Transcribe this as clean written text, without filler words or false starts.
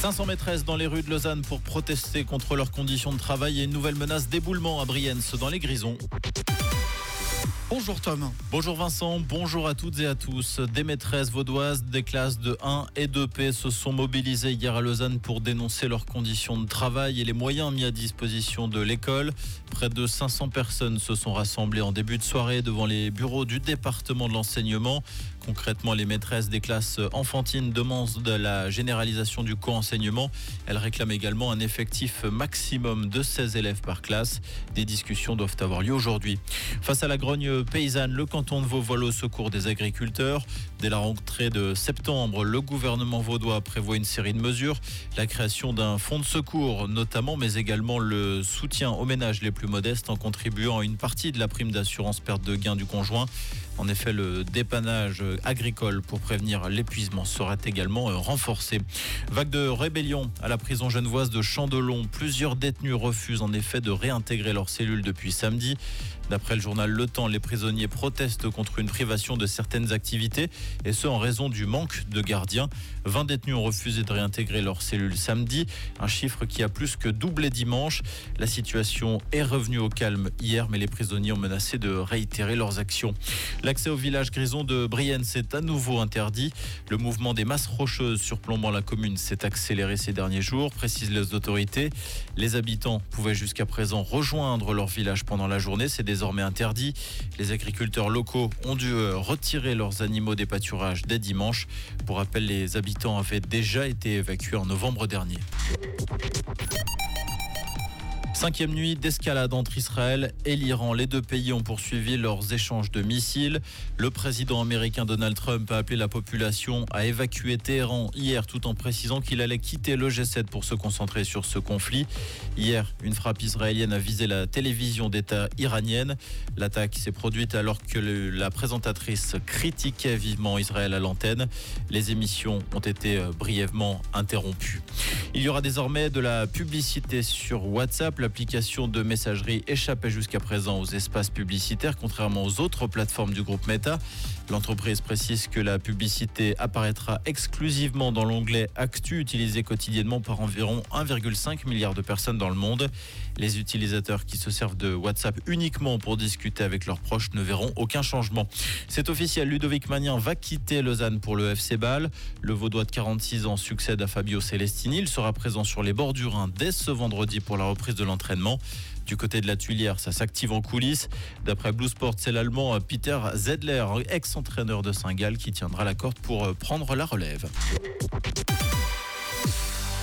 500 maîtresses dans les rues de Lausanne pour protester contre leurs conditions de travail et une nouvelle menace d'éboulement à Brienz dans les Grisons. Bonjour Tom. Bonjour Vincent, bonjour à toutes et à tous. Des maîtresses vaudoises des classes de 1 et 2P se sont mobilisées hier à Lausanne pour dénoncer leurs conditions de travail et les moyens mis à disposition de l'école. Près de 500 personnes se sont rassemblées en début de soirée devant les bureaux du département de l'enseignement. Concrètement, les maîtresses des classes enfantines demandent de la généralisation du co-enseignement. Elles réclament également un effectif maximum de 16 élèves par classe. Des discussions doivent avoir lieu aujourd'hui. Face à la grogne paysanne, le canton de Vaud vole au secours des agriculteurs. Dès la rentrée de septembre, le gouvernement vaudois prévoit une série de mesures. La création d'un fonds de secours notamment, mais également le soutien aux ménages les plus modestes en contribuant à une partie de la prime d'assurance perte de gain du conjoint. En effet, le dépannage agricole pour prévenir l'épuisement sera également renforcé. Vague de rébellion à la prison genevoise de Chandelon. Plusieurs détenus refusent en effet de réintégrer leurs cellules depuis samedi. D'après le journal Le Temps, les prisonniers protestent contre une privation de certaines activités et ce en raison du manque de gardiens. 20 détenus ont refusé de réintégrer leurs cellules samedi, un chiffre qui a plus que doublé dimanche. La situation est revenue au calme hier, mais les prisonniers ont menacé de réitérer leurs actions. L'accès au village grison de Brienz est à nouveau interdit. Le mouvement des masses rocheuses surplombant la commune s'est accéléré ces derniers jours, précisent les autorités. Les habitants pouvaient jusqu'à présent rejoindre leur village pendant la journée. C'est désormais interdit. Les agriculteurs locaux ont dû retirer leurs animaux des pâturages dès dimanche. Pour rappel, les habitants avaient déjà été évacués en novembre dernier. 5e nuit d'escalade entre Israël et l'Iran. Les deux pays ont poursuivi leurs échanges de missiles. Le président américain Donald Trump a appelé la population à évacuer Téhéran hier, tout en précisant qu'il allait quitter le G7 pour se concentrer sur ce conflit. Hier, une frappe israélienne a visé la télévision d'État iranienne. L'attaque s'est produite alors que la présentatrice critiquait vivement Israël à l'antenne. Les émissions ont été brièvement interrompues. Il y aura désormais de la publicité sur WhatsApp. L'application de messagerie échappait jusqu'à présent aux espaces publicitaires, contrairement aux autres plateformes du groupe Meta. L'entreprise précise que la publicité apparaîtra exclusivement dans l'onglet Actu, utilisé quotidiennement par environ 1,5 milliard de personnes dans le monde. Les utilisateurs qui se servent de WhatsApp uniquement pour discuter avec leurs proches ne verront aucun changement. C'est officiel, Ludovic Magnin va quitter Lausanne pour le FC Bâle. Le Vaudois de 46 ans succède à Fabio Celestini. Il sera présent sur les bords du Rhin dès ce vendredi pour la reprise de l'entraînement. Du côté de la Tuilière, ça s'active en coulisses. D'après Blue Sport, c'est l'Allemand Peter Zedler, ex-entraîneur de Saint-Gall, qui tiendra la corde pour prendre la relève.